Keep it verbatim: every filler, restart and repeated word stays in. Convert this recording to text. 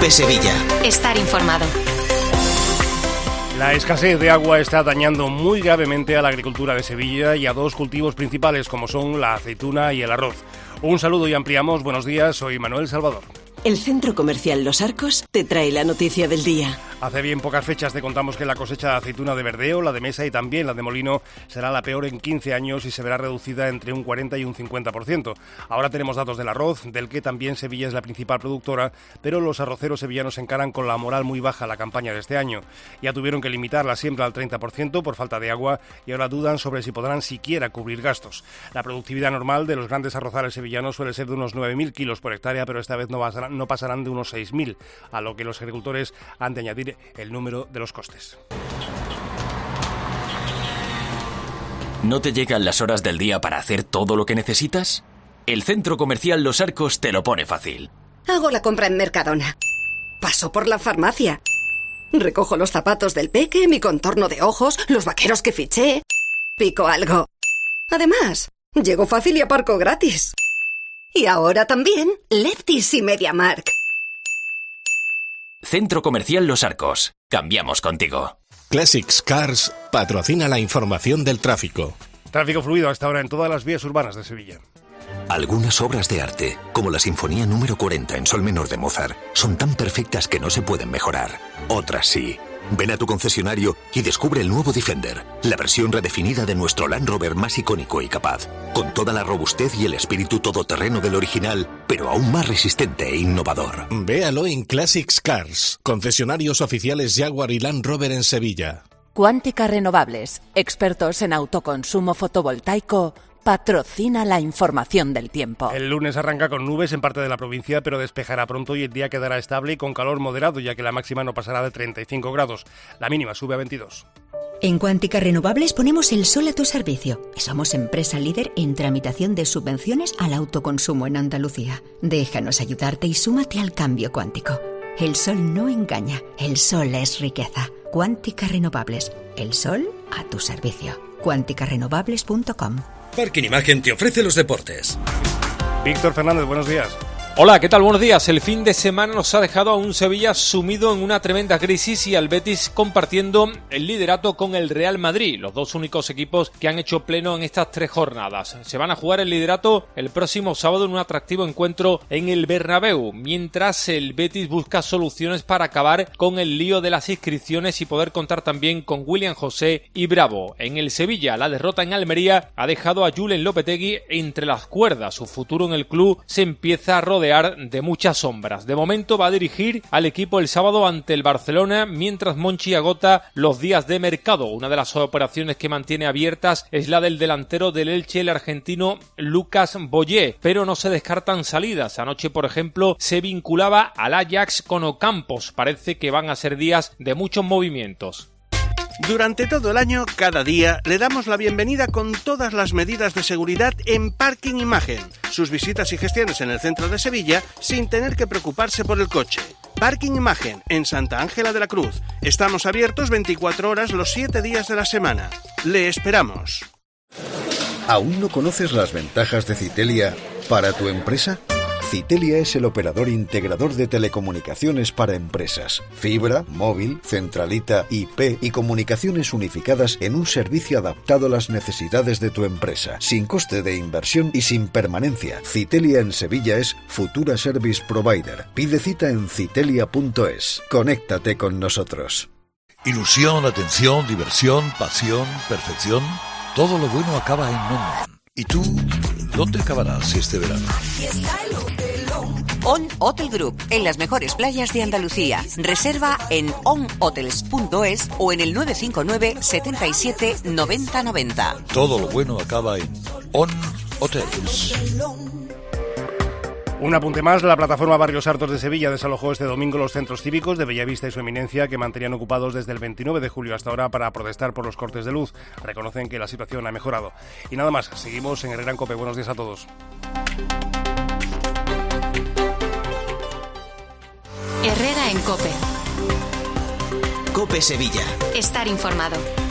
COPE Sevilla. Estar informado. La escasez de agua está dañando muy gravemente a la agricultura de Sevilla y a dos cultivos principales como son la aceituna y el arroz. Un saludo y ampliamos. Buenos días, soy Manuel Salvador. El Centro Comercial Los Arcos te trae la noticia del día. Hace bien pocas fechas te contamos que la cosecha de aceituna de verdeo, la de mesa y también la de molino será la peor en quince años y se verá reducida entre un cuarenta y un cincuenta por ciento. Ahora tenemos datos del arroz, del que también Sevilla es la principal productora, pero los arroceros sevillanos encaran con la moral muy baja la campaña de este año. Ya tuvieron que limitar la siembra al treinta por ciento por falta de agua y ahora dudan sobre si podrán siquiera cubrir gastos. La productividad normal de los grandes arrozales sevillanos suele ser de unos nueve mil kilos por hectárea, pero esta vez no pasarán, no pasarán de unos seis mil, a lo que los agricultores han de añadir el número de los costes. ¿No te llegan las horas del día para hacer todo lo que necesitas? El Centro Comercial Los Arcos te lo pone fácil. Hago la compra en Mercadona. Paso por la farmacia. Recojo los zapatos del peque, mi contorno de ojos, los vaqueros que fiché. Pico algo. Además, llego fácil y aparco gratis. Y ahora también Lefties y MediaMarkt. Centro Comercial Los Arcos. Cambiamos contigo. Classics Cars patrocina la información del tráfico. Tráfico fluido hasta ahora en todas las vías urbanas de Sevilla. Algunas obras de arte, como la Sinfonía número cuarenta en sol menor de Mozart, son tan perfectas que no se pueden mejorar. Otras sí. Ven a tu concesionario y descubre el nuevo Defender, la versión redefinida de nuestro Land Rover más icónico y capaz, con toda la robustez y el espíritu todoterreno del original, pero aún más resistente e innovador. Véalo en Classics Cars, concesionarios oficiales Jaguar y Land Rover en Sevilla. Cuántica Renovables, expertos en autoconsumo fotovoltaico, patrocina la información del tiempo. El lunes arranca con nubes en parte de la provincia, pero despejará pronto y el día quedará estable y con calor moderado, ya que la máxima no pasará de treinta y cinco grados. La mínima sube a veintidós. En Cuántica Renovables ponemos el sol a tu servicio y somos empresa líder en tramitación de subvenciones al autoconsumo en Andalucía. Déjanos ayudarte y súmate al cambio cuántico. El sol no engaña, el sol es riqueza. Cuántica Renovables, el sol a tu servicio. cuántica renovables punto com. Parking Imagen te ofrece los deportes. Víctor Fernández, buenos días. Hola, ¿qué tal? Buenos días. El fin de semana nos ha dejado a un Sevilla sumido en una tremenda crisis y al Betis compartiendo el liderato con el Real Madrid, los dos únicos equipos que han hecho pleno en estas tres jornadas. Se van a jugar el liderato el próximo sábado en un atractivo encuentro en el Bernabéu, mientras el Betis busca soluciones para acabar con el lío de las inscripciones y poder contar también con William José y Bravo. En el Sevilla, la derrota en Almería ha dejado a Julen Lopetegui entre las cuerdas. Su futuro en el club se empieza a rodear de muchas sombras. De momento va a dirigir al equipo el sábado ante el Barcelona, mientras Monchi agota los días de mercado. Una de las operaciones que mantiene abiertas es la del delantero del Elche, el argentino Lucas Boyé, pero no se descartan salidas. Anoche, por ejemplo, se vinculaba al Ajax con Ocampos. Parece que van a ser días de muchos movimientos. Durante todo el año, cada día, le damos la bienvenida con todas las medidas de seguridad en Parking Imagen. Sus visitas y gestiones en el centro de Sevilla sin tener que preocuparse por el coche. Parking Imagen, en Santa Ángela de la Cruz. Estamos abiertos veinticuatro horas los siete días de la semana. Le esperamos. ¿Aún no conoces las ventajas de Citelia para tu empresa? Citelia es el operador integrador de telecomunicaciones para empresas. Fibra, móvil, centralita, I P y comunicaciones unificadas en un servicio adaptado a las necesidades de tu empresa, sin coste de inversión y sin permanencia. Citelia en Sevilla es Futura Service Provider. Pide cita en citelia punto es. Conéctate con nosotros. Ilusión, atención, diversión, pasión, perfección. Todo lo bueno acaba en On. ¿Y tú, dónde acabarás este verano? On Hotel Group, en las mejores playas de Andalucía. Reserva en on hotels punto es o en el nueve cinco nueve, setenta y siete, noventa noventa. Todo lo bueno acaba en On Hotels. Un apunte más, la plataforma Barrios Hartos de Sevilla desalojó este domingo los centros cívicos de Bellavista y Su Eminencia que mantenían ocupados desde el veintinueve de julio hasta ahora para protestar por los cortes de luz. Reconocen que la situación ha mejorado. Y nada más, seguimos en Herrera en COPE. Buenos días a todos. Herrera en COPE. COPE Sevilla. Estar informado.